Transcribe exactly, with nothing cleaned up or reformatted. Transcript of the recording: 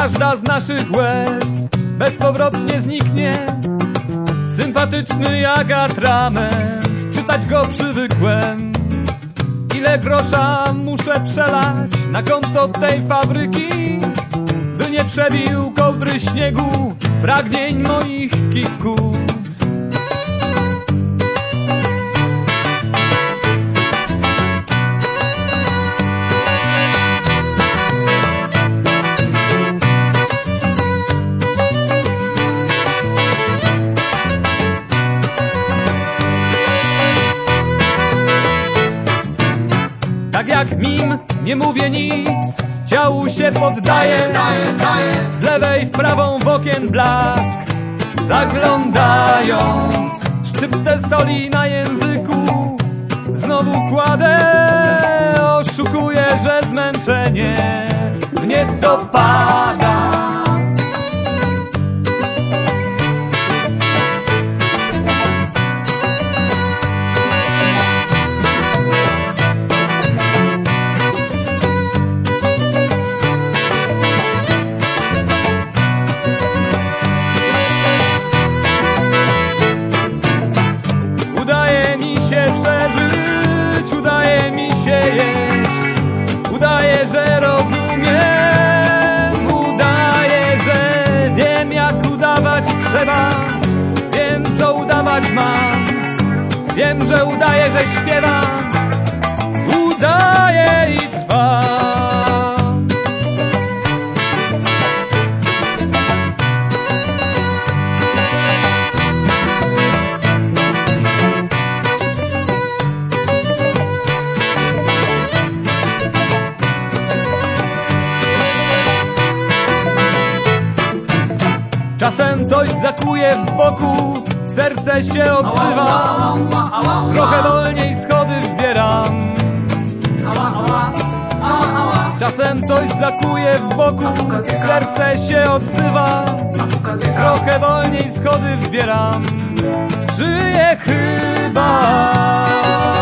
każda z naszych łez bezpowrotnie zniknie. Sympatyczny jak atrament, czytać go przywykłem. Ile grosza muszę przelać na konto tej fabryki, by nie przebił kołdry śniegu pragnień moich kikut. Tak jak mim, nie mówię nic, ciału się poddaję, z lewej w prawą w okien blask, zaglądając, szczyptę soli na języku, znowu kładę, oszukuję, że zmęczenie mnie dopada. Udaje mi się przeżyć, udaje mi się jeść, udaje, że rozumiem, udaje, że wiem, jak udawać trzeba, wiem, co udawać mam, wiem, że udaje, że śpiewam, udaje i trwam. Czasem coś zakuje w boku, serce się odzywa, trochę wolniej schody wzbieram. Czasem coś zakuje w boku, serce się odzywa, trochę wolniej schody wzbieram. Żyję chyba.